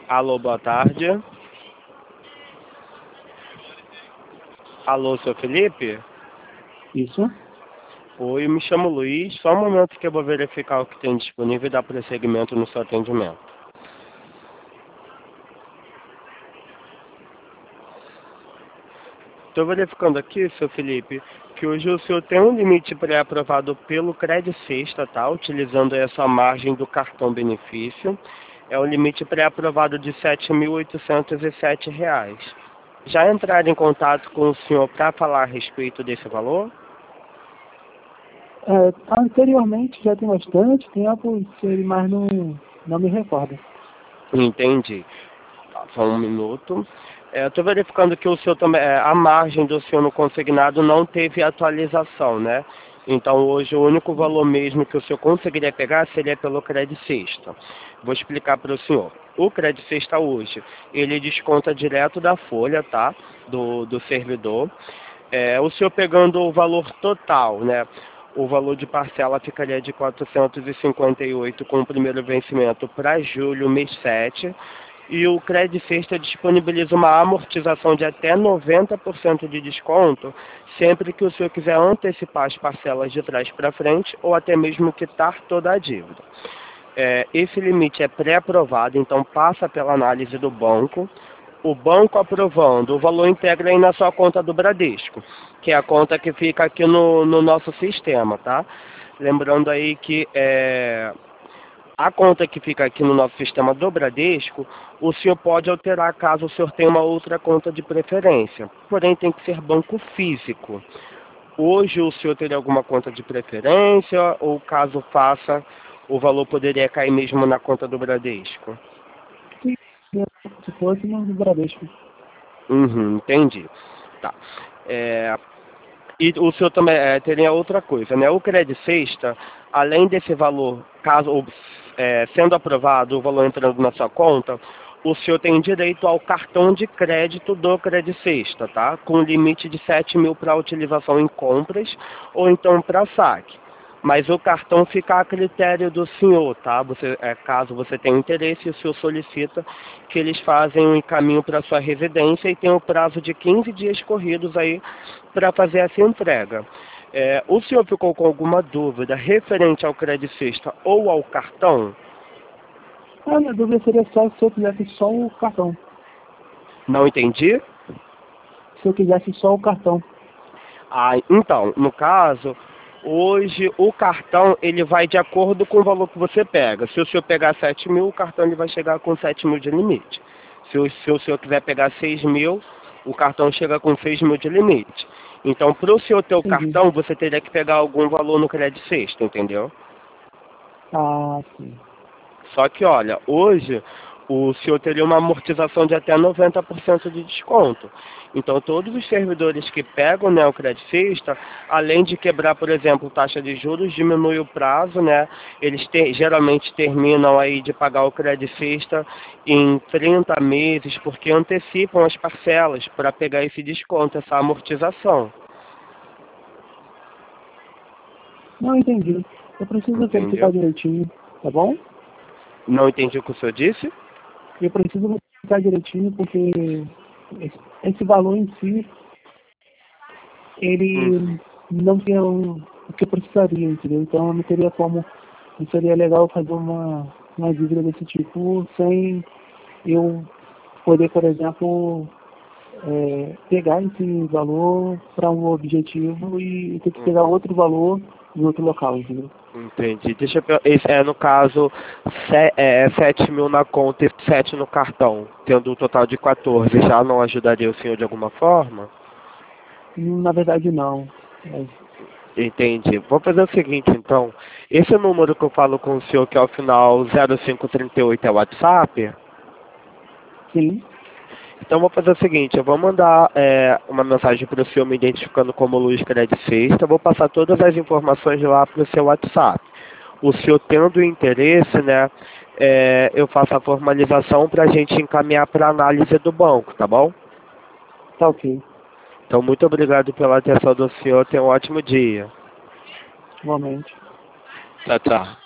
Alô, boa tarde. Alô, seu Felipe? Isso. Oi, eu me chamo Luiz. Só um momento que eu vou verificar o que tem disponível e dar prosseguimento no seu atendimento. Estou verificando aqui, seu Felipe, que hoje o senhor tem um limite pré-aprovado pelo Credicesta, tá? Utilizando essa margem do cartão benefício. É um limite pré-aprovado de R$ 7.807. Já entraram em contato com o senhor para falar a respeito desse valor? Anteriormente, já tem bastante tempo, mas não me recordo. Entendi. Tá, só um minuto. Estou verificando que o senhor também, a margem do senhor no consignado não teve atualização, né? Então hoje o único valor mesmo que o senhor conseguiria pegar seria pelo Credicesta. Vou explicar para o senhor. O Credicesta hoje, ele desconta direto da folha, tá? Do servidor. O senhor pegando o valor total, né? O valor de parcela ficaria de 458 com o primeiro vencimento para julho, mês 7. E o Credicesta disponibiliza uma amortização de até 90% de desconto, sempre que o senhor quiser antecipar as parcelas de trás para frente ou até mesmo quitar toda a dívida. Esse limite é pré-aprovado, então passa pela análise do banco. O banco aprovando, o valor integra aí na sua conta do Bradesco, que é a conta que fica aqui no nosso sistema, tá? Lembrando aí que a conta que fica aqui no nosso sistema do Bradesco, o senhor pode alterar caso o senhor tenha uma outra conta de preferência. Porém, tem que ser banco físico. Hoje o senhor teria alguma conta de preferência ou caso faça, o valor poderia cair mesmo na conta do Bradesco? Sim, se fosse no Bradesco. Entendi. Tá. E o senhor também teria outra coisa, né? O Credicesta, além desse valor, caso sendo aprovado o valor entrando na sua conta, o senhor tem direito ao cartão de crédito do Credicesta, tá? Com limite de 7.000 para utilização em compras ou então para saque. Mas o cartão fica a critério do senhor, tá? Caso você tenha interesse, o senhor solicita que eles fazem um encaminho para sua residência e tem o prazo de 15 dias corridos aí para fazer essa entrega. O senhor ficou com alguma dúvida referente ao Credicesta ou ao cartão? A minha dúvida seria só se eu quisesse só o cartão. Não entendi? Se eu quisesse só o cartão. Então, no caso, hoje o cartão ele vai de acordo com o valor que você pega. Se o senhor pegar 7.000, o cartão ele vai chegar com 7.000 de limite. Se o senhor quiser pegar 6.000, o cartão chega com 6.000 de limite. Então, para o senhor ter o Entendi. cartão, você teria que pegar algum valor no Credicesta, entendeu? Sim. Só que, olha, hoje o senhor teria uma amortização de até 90% de desconto. Então, todos os servidores que pegam, né, o Credicesta, além de quebrar, por exemplo, taxa de juros, diminui o prazo, né? Eles geralmente terminam aí de pagar o Credicesta em 30 meses, porque antecipam as parcelas para pegar esse desconto, essa amortização. Não entendi. Eu preciso verificar direitinho, tá bom? Não entendi o que o senhor disse? Eu preciso verificar direitinho porque esse valor em si, ele não tem o que eu precisaria, entendeu? Então não teria como, não seria legal fazer uma dívida desse tipo sem eu poder, por exemplo, pegar esse valor para um objetivo e ter que pegar outro valor em outro local, entendeu? Entendi. Deixa eu no caso, 7.000 na conta e 7 no cartão, tendo um total de 14. Já não ajudaria o senhor de alguma forma? Na verdade, não. Entendi. Vou fazer o seguinte, então. Esse número que eu falo com o senhor, que é o final 0538, é o WhatsApp? Sim. Então, vou fazer o seguinte, eu vou mandar uma mensagem para o senhor me identificando como Luiz Credicesta, vou passar todas as informações lá para o seu WhatsApp. O senhor tendo interesse, né, eu faço a formalização para a gente encaminhar para a análise do banco, tá bom? Tá ok. Então, muito obrigado pela atenção do senhor, tenha um ótimo dia. Igualmente. Tchau, tchau.